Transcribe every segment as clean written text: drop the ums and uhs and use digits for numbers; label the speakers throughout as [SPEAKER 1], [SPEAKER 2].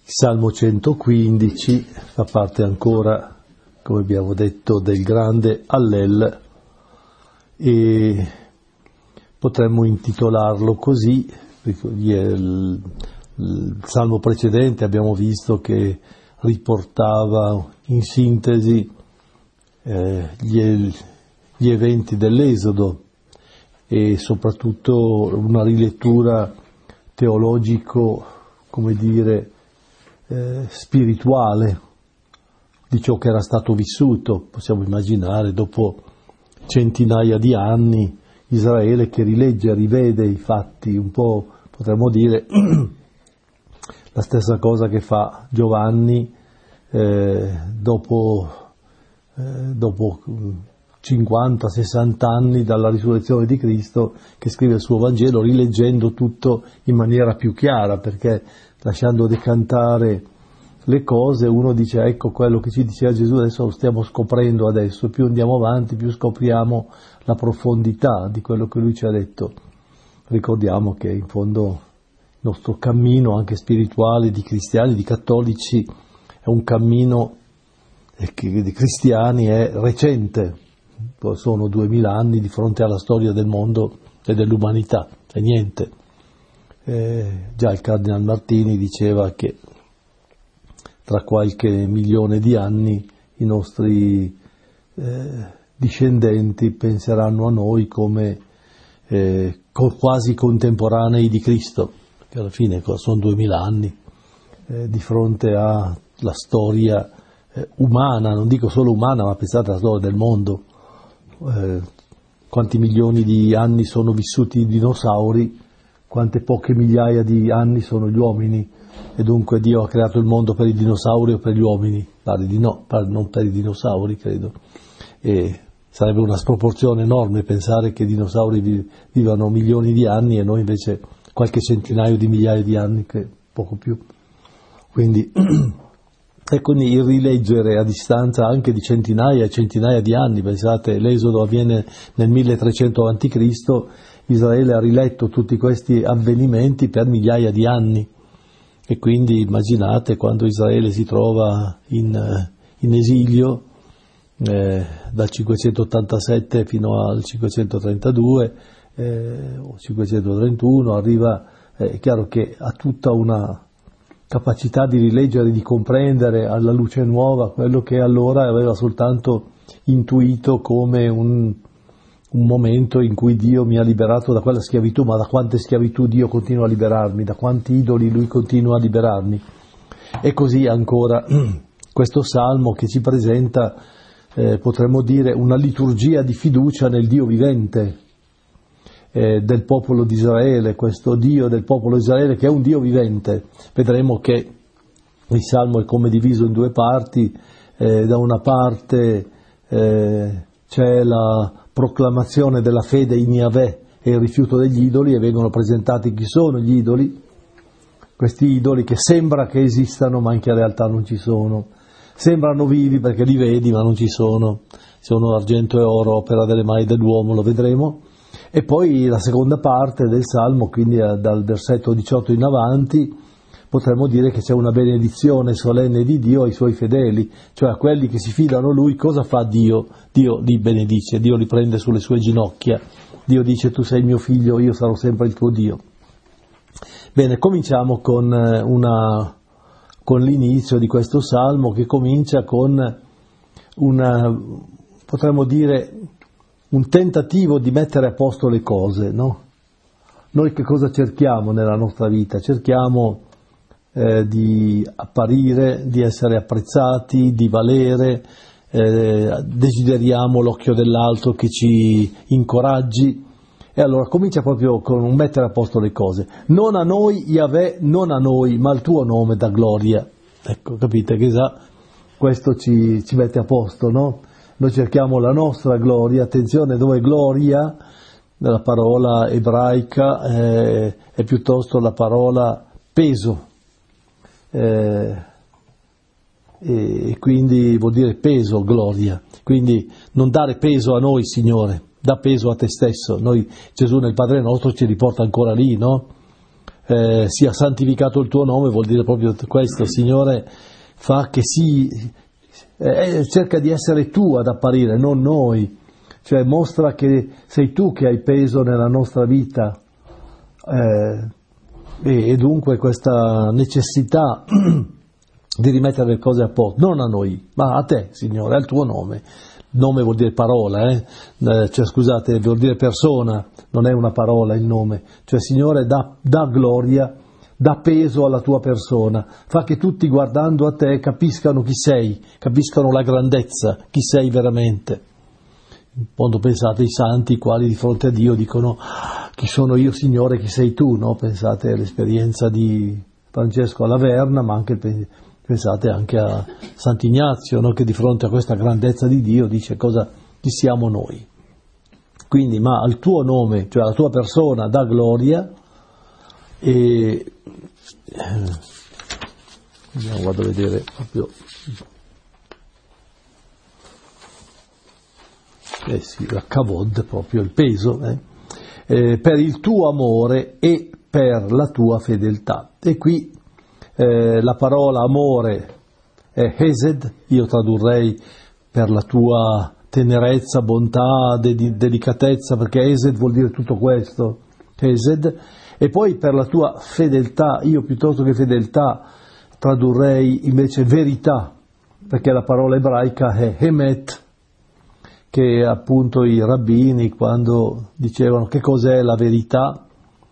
[SPEAKER 1] Salmo 115 fa parte ancora, come abbiamo detto, del grande Hallel e potremmo intitolarlo così. Il Salmo precedente abbiamo visto che riportava in sintesi gli eventi dell'Esodo e soprattutto una rilettura teologico, come dire, spirituale di ciò che era stato vissuto. Possiamo immaginare, dopo centinaia di anni, Israele che rilegge, rivede i fatti, un po' potremmo dire la stessa cosa che fa Giovanni dopo 50-60 anni dalla risurrezione di Cristo, che scrive il suo Vangelo rileggendo tutto in maniera più chiara, perché lasciando decantare le cose uno dice: ecco quello che ci diceva Gesù, adesso lo stiamo scoprendo adesso, più andiamo avanti più scopriamo la profondità di quello che lui ci ha detto. Ricordiamo che in fondo il nostro cammino anche spirituale di cristiani, di cattolici, è un cammino che di cristiani è recente, sono 2000 anni di fronte alla storia del mondo e dell'umanità, è niente. Già il Cardinal Martini diceva che tra qualche milione di anni i nostri discendenti penseranno a noi come quasi contemporanei di Cristo, che alla fine sono 2000 anni di fronte alla storia umana, non dico solo umana, ma pensate alla storia del mondo. Quanti milioni di anni sono vissuti i dinosauri, quante poche migliaia di anni sono gli uomini, e dunque Dio ha creato il mondo per i dinosauri o per gli uomini? Pare di no, non per i dinosauri, credo. E sarebbe una sproporzione enorme pensare che i dinosauri vivano milioni di anni e noi invece qualche centinaio di migliaia di anni, che poco più. Quindi ecco, il rileggere a distanza anche di centinaia e centinaia di anni, pensate, l'Esodo avviene nel 1300 a.C., Israele ha riletto tutti questi avvenimenti per migliaia di anni, e quindi immaginate quando Israele si trova in esilio dal 587 fino al 532 o 531, arriva, è chiaro che ha tutta una capacità di rileggere, di comprendere alla luce nuova quello che allora aveva soltanto intuito come un momento in cui Dio mi ha liberato da quella schiavitù, ma da quante schiavitù Dio continua a liberarmi, da quanti idoli Lui continua a liberarmi. E così ancora questo Salmo che ci presenta, potremmo dire, una liturgia di fiducia nel Dio vivente del popolo di Israele, questo Dio del popolo di Israele che è un Dio vivente. Vedremo che il Salmo è come diviso in due parti. Da una parte c'è la proclamazione della fede in Yahweh e il rifiuto degli idoli, e vengono presentati chi sono gli idoli, questi idoli che sembra che esistano ma in realtà non ci sono, sembrano vivi perché li vedi ma non ci sono argento e oro, opera delle mani dell'uomo, lo vedremo. E poi la seconda parte del Salmo, quindi dal versetto 18 in avanti, potremmo dire che c'è una benedizione solenne di Dio ai suoi fedeli, cioè a quelli che si fidano a Lui. Cosa fa Dio? Dio li benedice, Dio li prende sulle sue ginocchia, Dio dice: tu sei mio figlio, io sarò sempre il tuo Dio. Bene, cominciamo con l'inizio di questo Salmo, che comincia con potremmo dire, un tentativo di mettere a posto le cose, no? Noi che cosa cerchiamo nella nostra vita? Cerchiamo di apparire, di essere apprezzati, di valere, desideriamo l'occhio dell'altro che ci incoraggi, e allora comincia proprio con un mettere a posto le cose. Non a noi, Yahweh, non a noi, ma al tuo nome da gloria. Ecco, capite che già questo ci mette a posto, no? Noi cerchiamo la nostra gloria, attenzione, dove gloria, nella parola ebraica, è piuttosto la parola peso, e quindi vuol dire peso, gloria. Quindi non dare peso a noi, Signore, dà peso a te stesso. Gesù nel Padre nostro ci riporta ancora lì, no? sia santificato il tuo nome, vuol dire proprio questo, Signore, fa che cerca di essere tu ad apparire, non noi, cioè mostra che sei tu che hai peso nella nostra vita, e dunque questa necessità di rimettere le cose a posto, non a noi, ma a te, Signore, al tuo nome. Nome vuol dire parola, cioè scusate, vuol dire persona, non è una parola il nome, cioè Signore dà gloria, dà peso alla tua persona, fa che tutti guardando a te capiscano chi sei, capiscano la grandezza, chi sei veramente. Quando pensate ai santi, i quali di fronte a Dio dicono chi sono io Signore, chi sei tu, no? Pensate all'esperienza di Francesco alla Verna, ma anche pensate anche a Sant'Ignazio, no? Che di fronte a questa grandezza di Dio dice chi siamo noi. Quindi, ma al tuo nome, cioè alla tua persona, dà gloria, e vado a vedere proprio. Sì, la kavod, proprio il peso, per il tuo amore e per la tua fedeltà. E qui la parola amore è hesed, io tradurrei per la tua tenerezza, bontà, delicatezza, perché hesed vuol dire tutto questo, hesed, e poi per la tua fedeltà, io piuttosto che fedeltà tradurrei invece verità, perché la parola ebraica è emet, che appunto i rabbini quando dicevano che cos'è la verità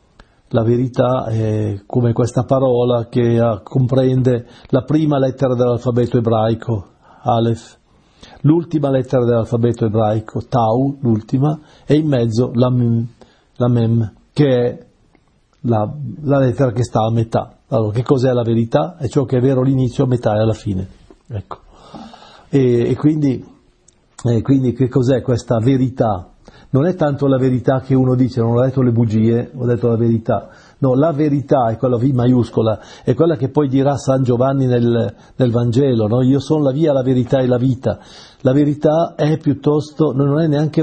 [SPEAKER 1] è come questa parola che comprende la prima lettera dell'alfabeto ebraico, Aleph, l'ultima lettera dell'alfabeto ebraico, Tau, l'ultima, e in mezzo la Mem, che è la lettera che sta a metà. Allora, che cos'è la verità? È ciò che è vero all'inizio, a metà e alla fine. Ecco. E quindi che cos'è questa verità? Non è tanto la verità che uno dice, non ho detto le bugie, ho detto la verità. No, la verità è quella V maiuscola, è quella che poi dirà San Giovanni nel Vangelo, no? Io sono la via, la verità e la vita. La verità è piuttosto, non è neanche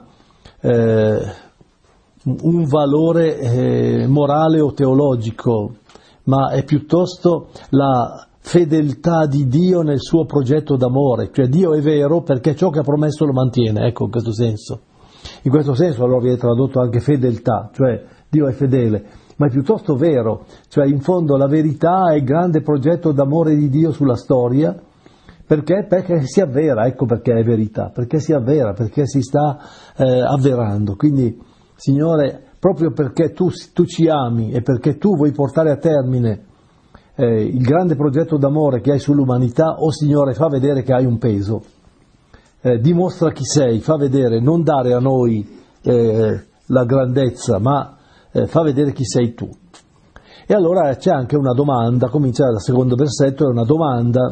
[SPEAKER 1] un valore morale o teologico, ma è piuttosto la fedeltà di Dio nel suo progetto d'amore, cioè Dio è vero perché ciò che ha promesso lo mantiene, ecco, in questo senso. In questo senso allora viene tradotto anche fedeltà, cioè Dio è fedele, ma è piuttosto vero, cioè in fondo la verità è il grande progetto d'amore di Dio sulla storia, perché si avvera, ecco perché è verità, perché si avvera, perché si sta avverando. Quindi, Signore, proprio perché tu ci ami e perché tu vuoi portare a termine il grande progetto d'amore che hai sull'umanità, Signore, fa vedere che hai un peso, dimostra chi sei, fa vedere, non dare a noi la grandezza, ma fa vedere chi sei tu. E allora c'è anche una domanda, comincia dal secondo versetto, è una domanda,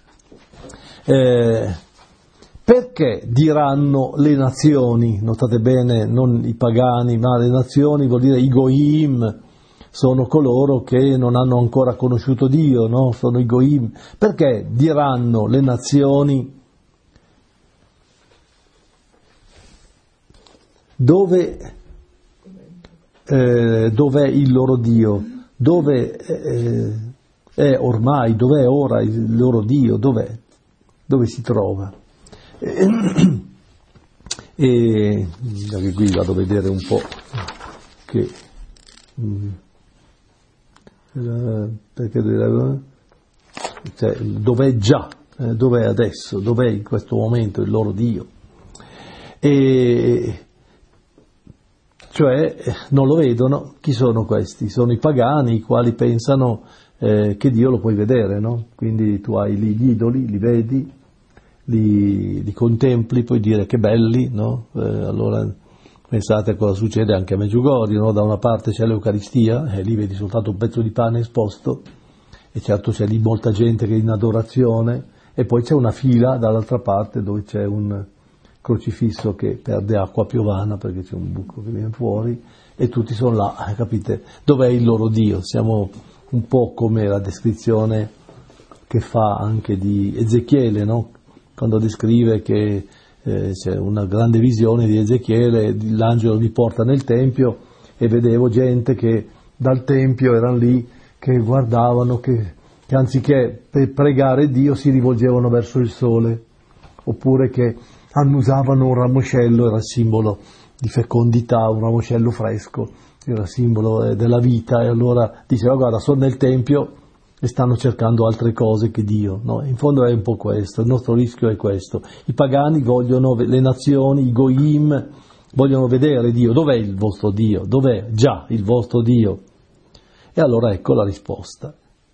[SPEAKER 1] perché diranno le nazioni, notate bene, non i pagani, ma le nazioni vuol dire i goyim, sono coloro che non hanno ancora conosciuto Dio, no? Sono i goyim. Perché diranno le nazioni dov'è il loro Dio? Dove è ormai, dov'è ora il loro Dio? Dove si trova? E anche qui vado a vedere un po' che perché dov'è già, dov'è adesso, dov'è in questo momento il loro Dio, e cioè non lo vedono. Chi sono questi? Sono i pagani, i quali pensano che Dio lo puoi vedere, no? Quindi tu hai lì gli idoli, li vedi, li contempli, puoi dire che belli, no? Allora pensate a cosa succede anche a Medjugorje, no? Da una parte c'è l'Eucaristia e lì vedi soltanto un pezzo di pane esposto, e certo c'è lì molta gente che è in adorazione, e poi c'è una fila dall'altra parte dove c'è un crocifisso che perde acqua piovana perché c'è un buco che viene fuori, e tutti sono là, capite? Dov'è il loro Dio? Siamo un po' come la descrizione che fa anche di Ezechiele, no? Quando descrive che c'è una grande visione di Ezechiele, l'angelo mi porta nel Tempio e vedevo gente che dal Tempio erano lì che guardavano, che anziché pregare Dio si rivolgevano verso il sole, oppure che annusavano un ramoscello, era simbolo di fecondità, un ramoscello fresco, era simbolo della vita, e allora diceva guarda, sono nel Tempio e stanno cercando altre cose che Dio, no? In fondo è un po' questo, il nostro rischio è questo, i pagani vogliono, le nazioni, i goyim, vogliono vedere Dio, dov'è il vostro Dio, dov'è già il vostro Dio? E allora ecco la risposta.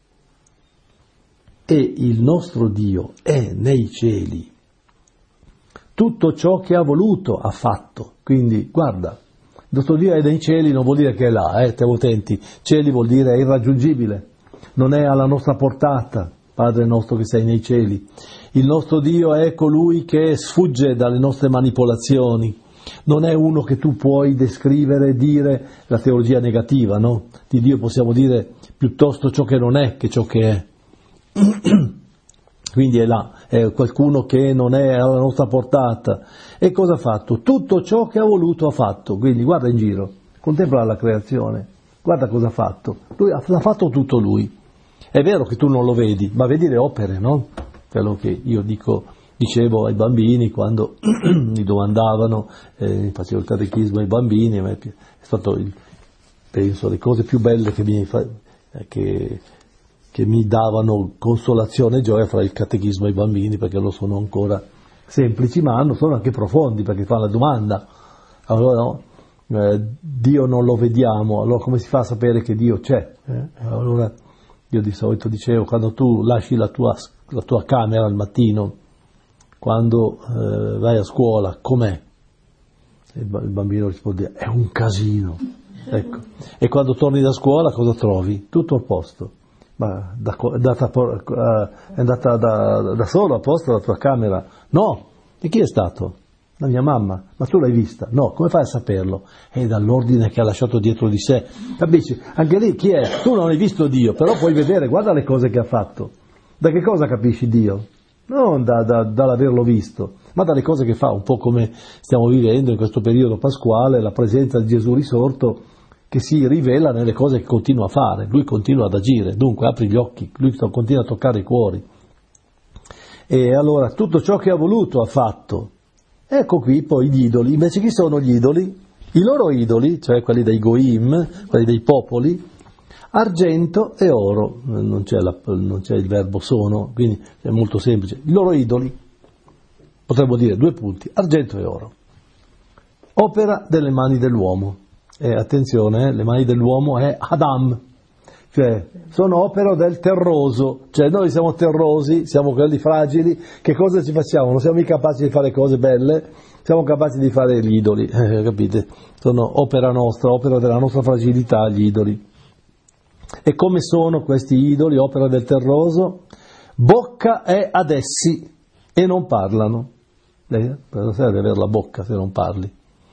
[SPEAKER 1] E il nostro Dio è nei cieli, tutto ciò che ha voluto ha fatto, quindi guarda, il nostro Dio è nei cieli non vuol dire che è là, stiamo attenti, cieli vuol dire è irraggiungibile, non è alla nostra portata, Padre nostro che sei nei cieli. Il nostro Dio è colui che sfugge dalle nostre manipolazioni, non è uno che tu puoi descrivere, dire la teologia negativa, no? Di Dio possiamo dire piuttosto ciò che non è che ciò che è. Quindi è là, è qualcuno che non è alla nostra portata. E cosa ha fatto? Tutto ciò che ha voluto ha fatto. Quindi guarda in giro, contempla la creazione, guarda cosa ha fatto. L'ha fatto tutto lui. È vero che tu non lo vedi, ma vedi le opere, no? Quello che io dicevo ai bambini quando mi domandavano, facevo il catechismo ai bambini, è stato, penso, le cose più belle che mi davano consolazione e gioia fra il catechismo ai bambini, perché lo sono ancora semplici, ma sono anche profondi, perché fa la domanda. Allora, no, Dio non lo vediamo, allora come si fa a sapere che Dio c'è? Allora, io di solito dicevo, quando tu lasci la tua camera al mattino, quando vai a scuola, com'è? Il bambino risponde, è un casino. Ecco. E quando torni da scuola cosa trovi? Tutto a posto. Ma è andata da solo a posto la tua camera? No. E chi è stato? La mia mamma. Ma tu l'hai vista? No. Come fai a saperlo? È dall'ordine che ha lasciato dietro di sé. Capisci? Anche lì chi è? Tu non hai visto Dio, però puoi vedere, guarda le cose che ha fatto. Da che cosa capisci Dio? Non dall'averlo visto, ma dalle cose che fa, un po' come stiamo vivendo in questo periodo pasquale, la presenza di Gesù risorto che si rivela nelle cose che continua a fare, lui continua ad agire, dunque apri gli occhi, lui continua a toccare i cuori. E allora tutto ciò che ha voluto ha fatto. Ecco qui poi gli idoli, invece chi sono gli idoli? I loro idoli, cioè quelli dei goim, quelli dei popoli, argento e oro, non c'è il verbo sono, quindi è molto semplice. I loro idoli, potremmo dire 2 punti, argento e oro, opera delle mani dell'uomo. E attenzione, le mani dell'uomo è Adam, cioè sono opera del terroso, cioè noi siamo terrosi, siamo quelli fragili, che cosa ci facciamo? Non siamo mica capaci di fare cose belle, siamo capaci di fare gli idoli, capite? Sono opera nostra, opera della nostra fragilità gli idoli. E come sono questi idoli, opera del terroso? Bocca è ad essi e non parlano. Cosa serve avere la bocca se non parli?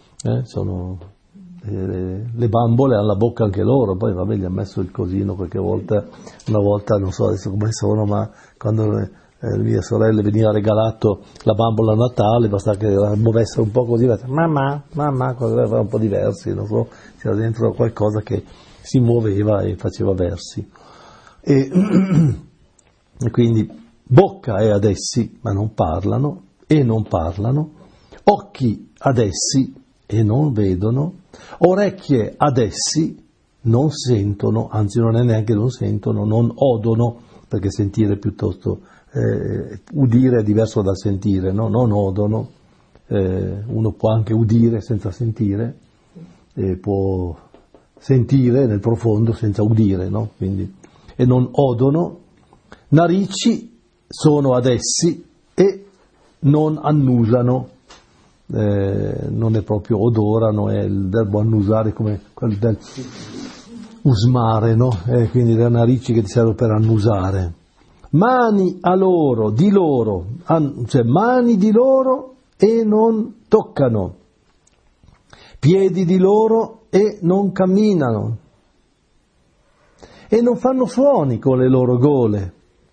[SPEAKER 1] Le bambole hanno la bocca anche loro, poi vabbè gli ha messo il cosino qualche volta, una volta non so adesso come sono, ma quando mia sorella veniva regalato la bambola a Natale, basta che la muovesse un po' così, mamma, erano un po' diversi, non so, c'era dentro qualcosa che si muoveva e faceva versi. E quindi bocca è ad essi, ma non parlano, e non parlano, occhi ad essi e non vedono, orecchie ad essi non sentono, anzi non è neanche non sentono, non odono, perché sentire piuttosto, udire è diverso dal sentire, no? Non odono, uno può anche udire senza sentire, può sentire nel profondo senza udire, no? Quindi, e non odono, narici sono ad essi e non annusano, non è proprio odorano, è il verbo annusare come quello del usmare, no? Quindi le narici che ti servono per annusare. Mani a loro, di loro, cioè mani di loro e non toccano, piedi di loro e non camminano, e non fanno suoni con le loro gole.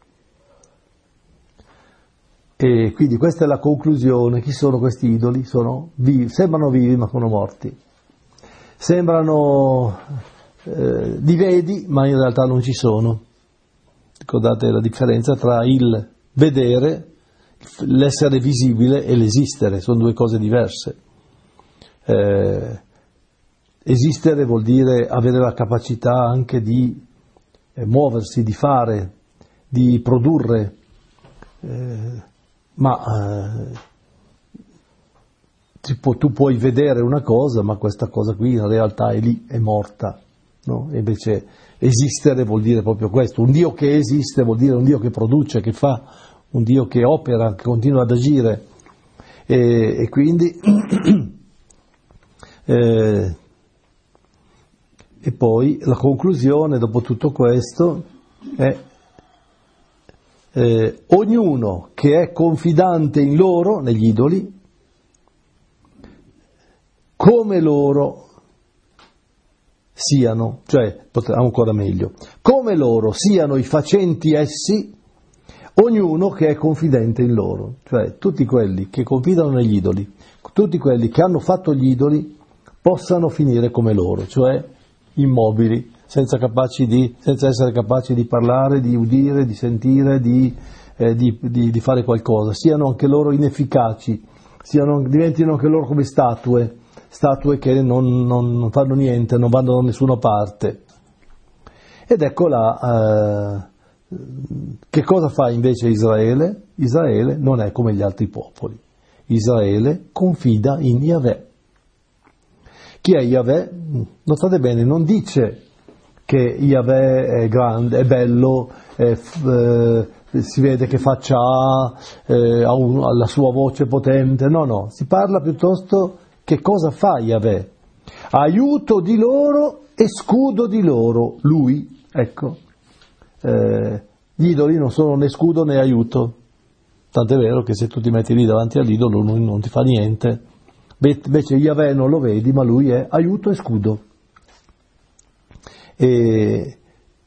[SPEAKER 1] E quindi questa è la conclusione. Chi sono questi idoli? Sono vivi, sembrano vivi ma sono morti, sembrano li vedi ma in realtà non ci sono. Ricordate la differenza tra il vedere, l'essere visibile e l'esistere, sono due cose diverse. Esistere vuol dire avere la capacità anche di muoversi, di fare, di produrre, tu puoi vedere una cosa, ma questa cosa qui in realtà è lì, è morta, no? E invece esistere vuol dire proprio questo. Un Dio che esiste vuol dire un Dio che produce, che fa, un Dio che opera, che continua ad agire. E quindi e poi la conclusione dopo tutto questo è ognuno che è confidante in loro, negli idoli, come loro siano, cioè ancora meglio, come loro siano i facenti essi, ognuno che è confidente in loro, cioè tutti quelli che confidano negli idoli, tutti quelli che hanno fatto gli idoli possano finire come loro, cioè immobili, senza essere capaci di parlare, di udire, di sentire, di fare qualcosa, siano anche loro inefficaci, diventino anche loro come statue che non fanno niente, non vanno da nessuna parte. Ed ecco là, che cosa fa invece Israele? Israele non è come gli altri popoli. Israele confida in Yahweh. Chi è Yahweh? Notate bene, non dice che Yahweh è grande, è bello, si vede che faccia ha la sua voce potente, no, si parla piuttosto che cosa fa Yahweh? Aiuto di loro e scudo di loro, lui, ecco. Gli idoli non sono né scudo né aiuto, tant'è vero che se tu ti metti lì davanti all'idolo lui non ti fa niente. Invece Yahweh non lo vedi, ma lui è aiuto e scudo. E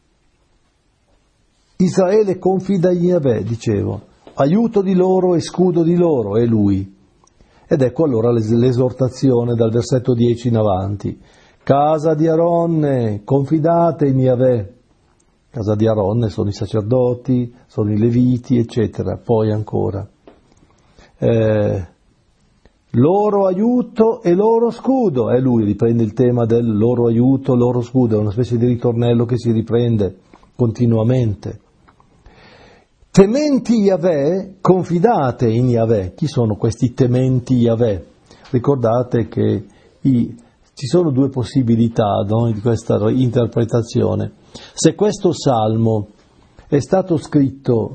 [SPEAKER 1] Israele confida in Yahweh, dicevo, aiuto di loro e scudo di loro è lui. Ed ecco allora l'esortazione dal versetto 10 in avanti. Casa di Aronne, confidate in Yahweh. Casa di Aronne sono i sacerdoti, sono i leviti, eccetera. Poi ancora. Loro aiuto e loro scudo, lui riprende il tema del loro aiuto, loro scudo, è una specie di ritornello che si riprende continuamente. Tementi Yahweh, confidate in Yahweh. Chi sono questi tementi Yahweh? Ricordate che ci sono due possibilità, no, di questa interpretazione. Se questo salmo è stato scritto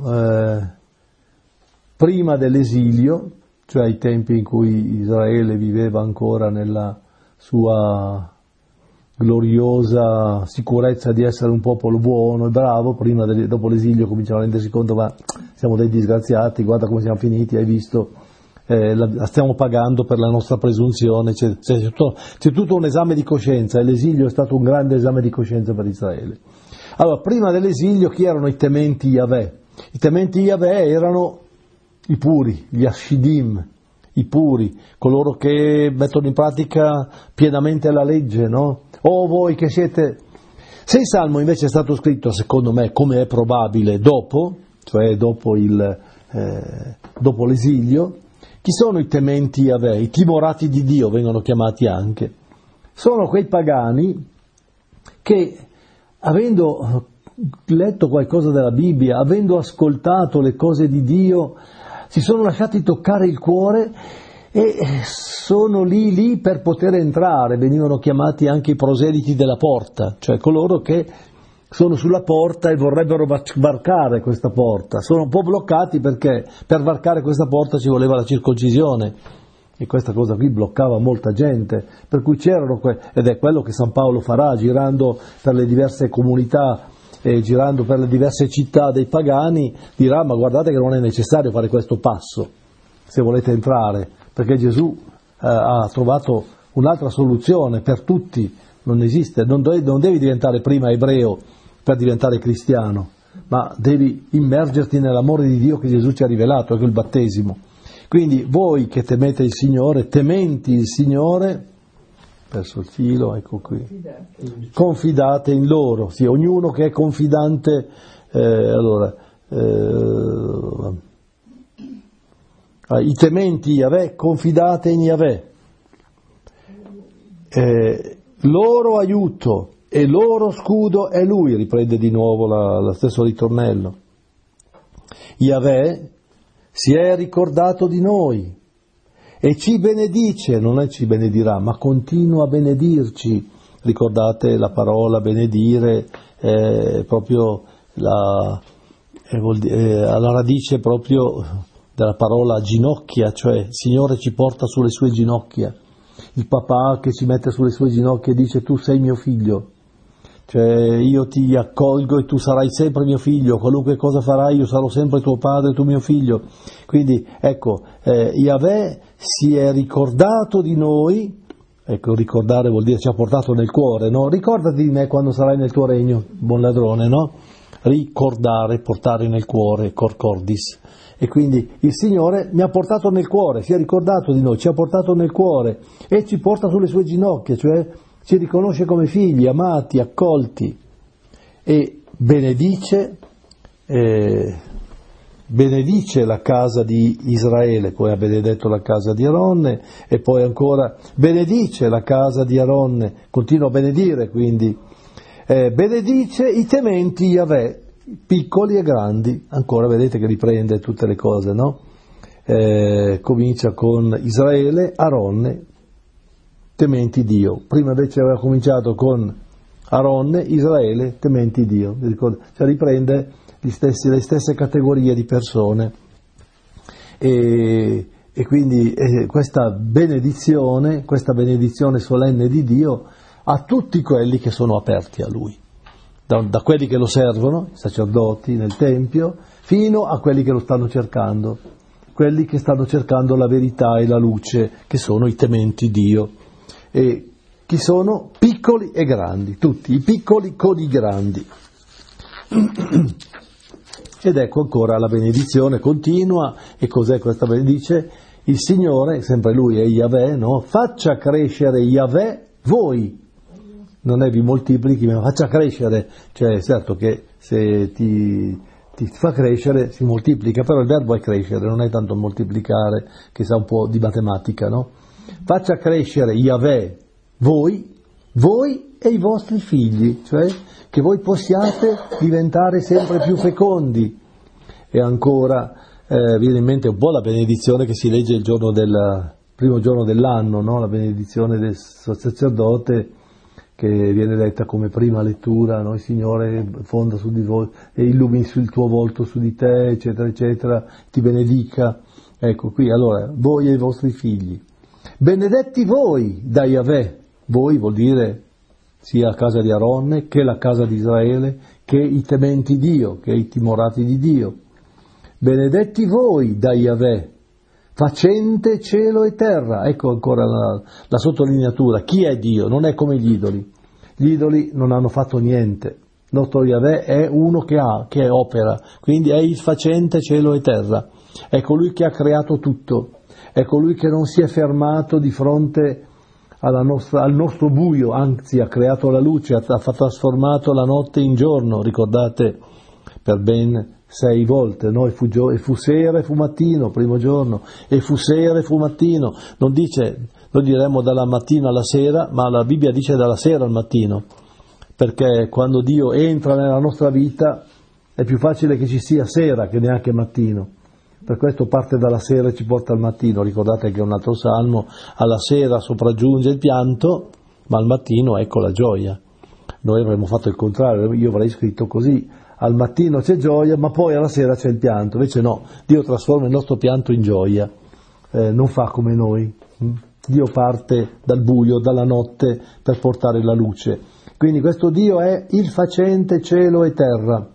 [SPEAKER 1] prima dell'esilio, cioè ai tempi in cui Israele viveva ancora nella sua gloriosa sicurezza di essere un popolo buono e bravo, dopo l'esilio cominciano a rendersi conto, ma siamo dei disgraziati, guarda come siamo finiti, hai visto, la stiamo pagando per la nostra presunzione, c'è tutto un esame di coscienza, e l'esilio è stato un grande esame di coscienza per Israele. Allora, prima dell'esilio chi erano i tementi Yahweh? I tementi Yahweh erano i puri, gli Ashidim, i puri, coloro che mettono in pratica pienamente la legge, no? O voi che siete... Se il Salmo invece è stato scritto, secondo me, come è probabile, dopo, cioè dopo l'esilio, chi sono i tementi Yahweh? I timorati di Dio vengono chiamati anche. Sono quei pagani che, avendo letto qualcosa della Bibbia, avendo ascoltato le cose di Dio, si sono lasciati toccare il cuore e sono lì per poter entrare. Venivano chiamati anche i proseliti della porta, cioè coloro che sono sulla porta e vorrebbero varcare questa porta. Sono un po' bloccati perché per varcare questa porta ci voleva la circoncisione, e questa cosa qui bloccava molta gente, per cui c'erano, ed è quello che San Paolo farà girando per le diverse comunità, girando per le diverse città dei pagani, dirà: ma guardate che non è necessario fare questo passo se volete entrare, perché Gesù ha trovato un'altra soluzione per tutti. Non esiste, non devi diventare prima ebreo per diventare cristiano, ma devi immergerti nell'amore di Dio che Gesù ci ha rivelato, ecco il battesimo. Quindi voi che temete il Signore, tementi il Signore, perso il filo, ecco qui. Confidate in loro, sì, ognuno che è confidante, i tementi Yahweh, confidate in Yahweh, loro aiuto e loro scudo è Lui, riprende di nuovo lo stesso ritornello. Yahweh si è ricordato di noi e ci benedice, non è ci benedirà, ma continua a benedirci. Ricordate la parola benedire, proprio alla radice proprio della parola ginocchia, cioè il Signore ci porta sulle sue ginocchia. Il papà che si mette sulle sue ginocchia e dice tu sei mio figlio, cioè io ti accolgo e tu sarai sempre mio figlio, qualunque cosa farai io sarò sempre tuo padre e tu mio figlio. Quindi ecco, Yahweh si è ricordato di noi, ecco, ricordare vuol dire ci ha portato nel cuore, no? Ricordati di me quando sarai nel tuo regno, buon ladrone, no? Ricordare, portare nel cuore, cor cordis. E quindi il Signore mi ha portato nel cuore, si è ricordato di noi, ci ha portato nel cuore e ci porta sulle sue ginocchia, cioè ci riconosce come figli, amati, accolti, e benedice la casa di Israele, poi ha benedetto la casa di Aronne e poi ancora benedice la casa di Aronne, continua a benedire, quindi benedice i tementi Yahweh, piccoli e grandi, ancora vedete che riprende tutte le cose, no? Comincia con Israele, Aronne, tementi Dio. Prima invece aveva cominciato con Aronne, Israele, tementi Dio. Cioè riprende le stesse categorie di persone. E quindi questa benedizione solenne di Dio a tutti quelli che sono aperti a Lui. Da quelli che lo servono, i sacerdoti nel Tempio, fino a quelli che lo stanno cercando, quelli che stanno cercando la verità e la luce, che sono i tementi Dio. E chi sono? Piccoli e grandi, tutti, i piccoli con i grandi. Ed ecco ancora la benedizione continua, e cos'è questa benedizione? Il Signore, sempre Lui è Yahweh, no? Faccia crescere Yahweh voi. Non è vi moltiplichi, ma faccia crescere, cioè certo che se ti fa crescere si moltiplica, però il verbo è crescere, non è tanto moltiplicare, che sa un po' di matematica, no? Faccia crescere Yahweh voi e i vostri figli, cioè che voi possiate diventare sempre più fecondi. E ancora viene in mente un po' la benedizione che si legge il primo giorno dell'anno, no? La benedizione del sacerdote, che viene letta come prima lettura, no? Il Signore fonda su di voi e illumini il tuo volto su di te, eccetera, eccetera, ti benedica. Ecco qui, allora, voi e i vostri figli. Benedetti voi da Yahweh, voi vuol dire sia la casa di Aronne che la casa di Israele, che i tementi Dio, che i timorati di Dio. Benedetti voi da Yahweh, facente cielo e terra. Ecco ancora la sottolineatura. Chi è Dio? Non è come gli idoli. Gli idoli non hanno fatto niente. Il nostro Yahweh è uno che opera, quindi è il facente cielo e terra. È colui che ha creato tutto. È colui che non si è fermato di fronte al nostro buio, anzi ha creato la luce, ha trasformato la notte in giorno, ricordate, per ben 6 volte, no? E fu sera e fu mattino, primo giorno, e fu sera e fu mattino. Non diremo dalla mattina alla sera, ma la Bibbia dice dalla sera al mattino, perché quando Dio entra nella nostra vita è più facile che ci sia sera che neanche mattino. Per questo parte dalla sera e ci porta al mattino. Ricordate che è un altro salmo, alla sera sopraggiunge il pianto, ma al mattino ecco la gioia. Noi avremmo fatto il contrario, io avrei scritto così: al mattino c'è gioia, ma poi alla sera c'è il pianto. Invece no, Dio trasforma il nostro pianto in gioia, non fa come noi. Dio parte dal buio, dalla notte, per portare la luce. Quindi questo Dio è il facente cielo e terra.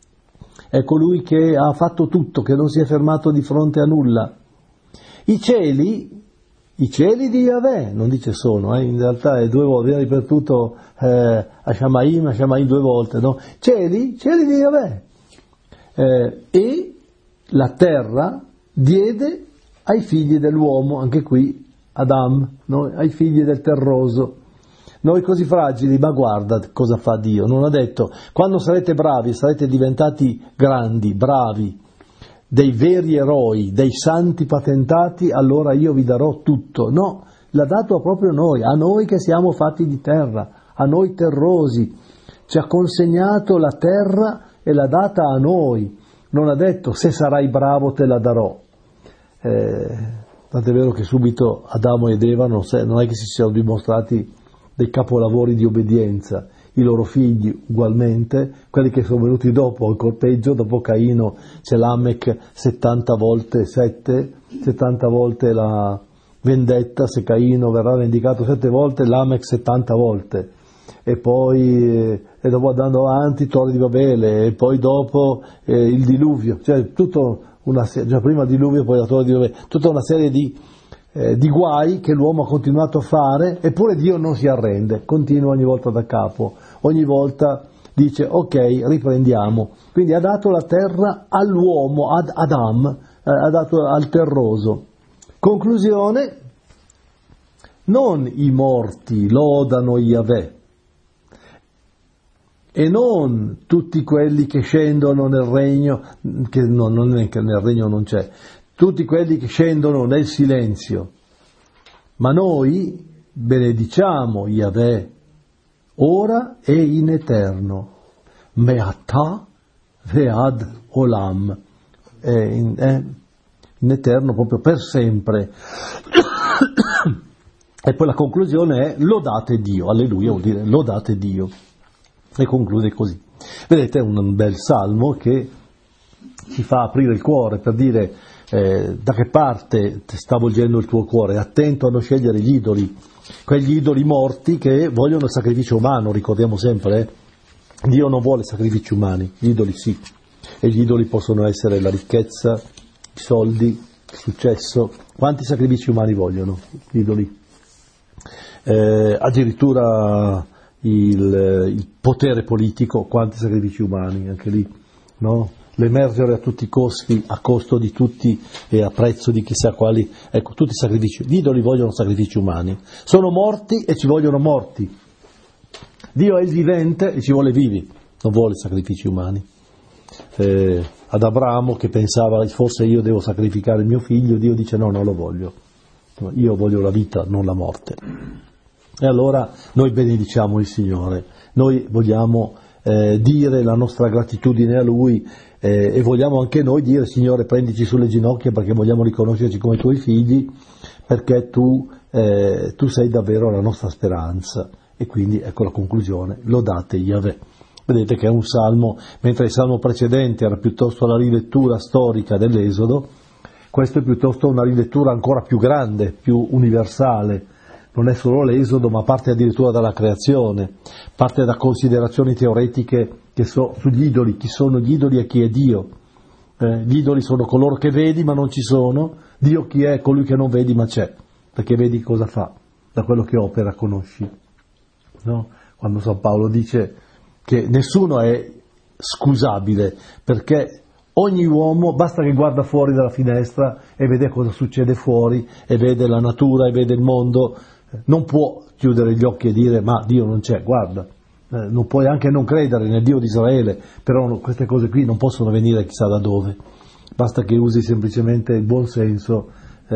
[SPEAKER 1] È colui che ha fatto tutto, che non si è fermato di fronte a nulla. I cieli di Yahweh, non dice sono, in realtà è 2 volte, viene ripetuto a Shamaim 2 volte, no? Cieli di Yahweh. E la terra diede ai figli dell'uomo, anche qui Adam, no? Ai figli del terroso. Noi così fragili, ma guarda cosa fa Dio. Non ha detto, quando sarete bravi, sarete diventati grandi, bravi, dei veri eroi, dei santi patentati, allora io vi darò tutto. No, l'ha dato proprio a noi che siamo fatti di terra, a noi terrosi. Ci ha consegnato la terra e l'ha data a noi. Non ha detto, se sarai bravo te la darò. Tant'è vero che subito Adamo ed Eva non è che si siano dimostrati dei capolavori di obbedienza, i loro figli ugualmente, quelli che sono venuti dopo, ancora peggio, dopo Caino c'è Lamech 70 volte 7, 70 volte la vendetta, se Caino verrà vendicato 7 volte, Lamech 70 volte, e poi e dopo andando avanti Torre di Babele, e poi dopo il diluvio, cioè già prima il diluvio e poi la Torre di Babele, tutta una serie di guai che l'uomo ha continuato a fare, eppure Dio non si arrende, continua ogni volta da capo, ogni volta dice ok, riprendiamo. Quindi ha dato la terra all'uomo, ad Adam, ha dato al terroso. Conclusione, non i morti lodano Yahweh, e non tutti quelli che scendono nel regno, che non è che nel regno non c'è, tutti quelli che scendono nel silenzio, ma noi benediciamo Yahweh ora e in eterno, me'atah ve'ad olam, in eterno proprio per sempre. E poi la conclusione è lodate Dio, alleluia vuol dire lodate Dio, e conclude così. Vedete, è un bel salmo che ci fa aprire il cuore per dire da che parte sta volgendo il tuo cuore, attento a non scegliere gli idoli, quegli idoli morti che vogliono il sacrificio umano, ricordiamo sempre, Dio non vuole sacrifici umani, gli idoli sì, e gli idoli possono essere la ricchezza, i soldi, il successo. Quanti sacrifici umani vogliono gli idoli? Addirittura il potere politico, quanti sacrifici umani, anche lì, no? L'emergere a tutti i costi, a costo di tutti e a prezzo di chissà quali, ecco, tutti i sacrifici. Gli idoli vogliono sacrifici umani, sono morti e ci vogliono morti. Dio è il vivente e ci vuole vivi, non vuole sacrifici umani. Ad Abramo, che pensava forse io devo sacrificare il mio figlio, Dio dice no, non lo voglio, io voglio la vita, non la morte. E allora noi benediciamo il Signore, noi vogliamo dire la nostra gratitudine a Lui, e vogliamo anche noi dire Signore prendici sulle ginocchia perché vogliamo riconoscerci come Tuoi figli, perché Tu sei davvero la nostra speranza. E quindi ecco la conclusione, lodate Yahweh. Vedete che è un salmo, mentre il salmo precedente era piuttosto la rilettura storica dell'Esodo, questo è piuttosto una rilettura ancora più grande, più universale. Non è solo l'Esodo, ma parte addirittura dalla creazione, parte da considerazioni teoretiche sugli idoli, chi sono gli idoli e chi è Dio. Gli idoli sono coloro che vedi ma non ci sono, Dio chi è? Colui che non vedi ma c'è, perché vedi cosa fa, da quello che opera conosci. No? Quando San Paolo dice che nessuno è scusabile, perché ogni uomo basta che guarda fuori dalla finestra e vede cosa succede fuori, e vede la natura e vede il mondo, non può chiudere gli occhi e dire ma Dio non c'è, guarda, non puoi anche non credere nel Dio di Israele, però queste cose qui non possono venire chissà da dove, basta che usi semplicemente il buon senso.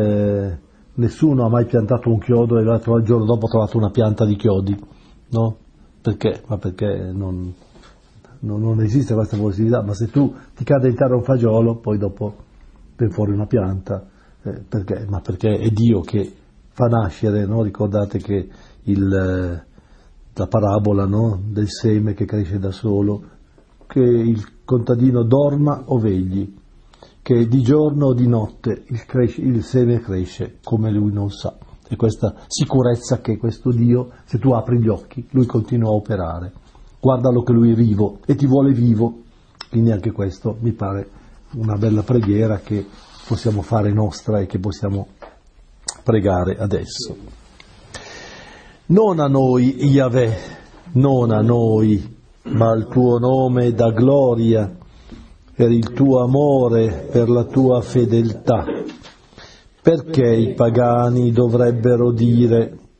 [SPEAKER 1] Nessuno ha mai piantato un chiodo e il giorno dopo ha trovato una pianta di chiodi, no? Perché? Ma perché non esiste questa possibilità, ma se tu ti cade in terra un fagiolo, poi dopo viene fuori una pianta, perché? Ma perché è Dio che fa nascere, no? Ricordate che la parabola, no? Del seme che cresce da solo, che il contadino dorma o vegli, che di giorno o di notte il seme cresce come lui non sa. E questa sicurezza che questo Dio, se tu apri gli occhi, lui continua a operare. Guardalo che lui è vivo e ti vuole vivo, quindi anche questo mi pare una bella preghiera che possiamo fare nostra e che possiamo pregare adesso. Non a noi, Yahweh, non a noi, ma al tuo nome da gloria, per il tuo amore, per la tua fedeltà. Perché i pagani dovrebbero dire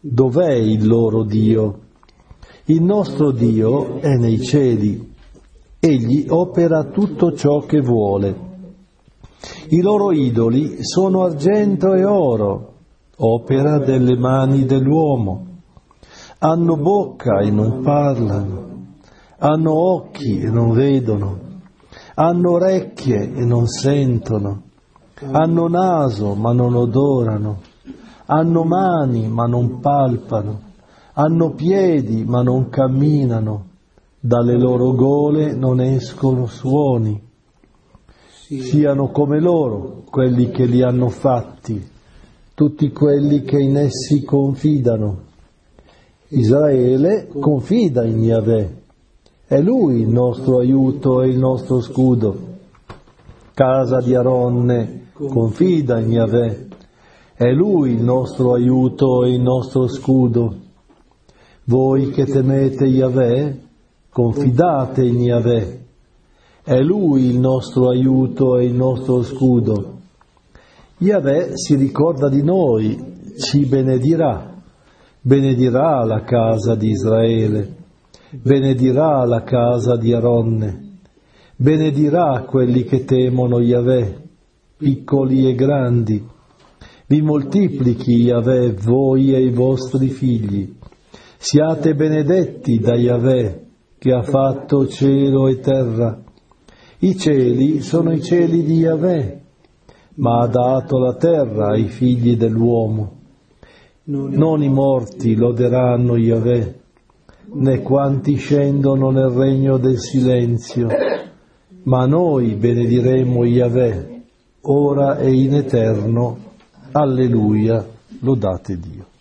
[SPEAKER 1] Dov'è il loro Dio? Il nostro Dio è nei cieli. Egli opera tutto ciò che vuole. I loro idoli sono argento e oro, opera delle mani dell'uomo. Hanno bocca e non parlano, hanno occhi e non vedono, hanno orecchie e non sentono, hanno naso ma non odorano, hanno mani ma non palpano, hanno piedi ma non camminano, dalle loro gole non escono suoni. Siano come loro quelli che li hanno fatti, tutti quelli che in essi confidano. Israele confida in Yahweh, è Lui il nostro aiuto e il nostro scudo. Casa di Aronne confida in Yahweh, è Lui il nostro aiuto e il nostro scudo. Voi che temete Yahweh, confidate in Yahweh, è Lui il nostro aiuto e il nostro scudo. Yahweh si ricorda di noi, ci benedirà. Benedirà la casa di Israele, benedirà la casa di Aronne, benedirà quelli che temono Yahweh, piccoli e grandi. Vi moltiplichi Yahweh, voi e i vostri figli. Siate benedetti da Yahweh, che ha fatto cielo e terra. I cieli sono i cieli di Yahweh, ma ha dato la terra ai figli dell'uomo. Non i morti loderanno Yahweh, né quanti scendono nel regno del silenzio, ma noi benediremo Yahweh, ora e in eterno. Alleluia, lodate Dio.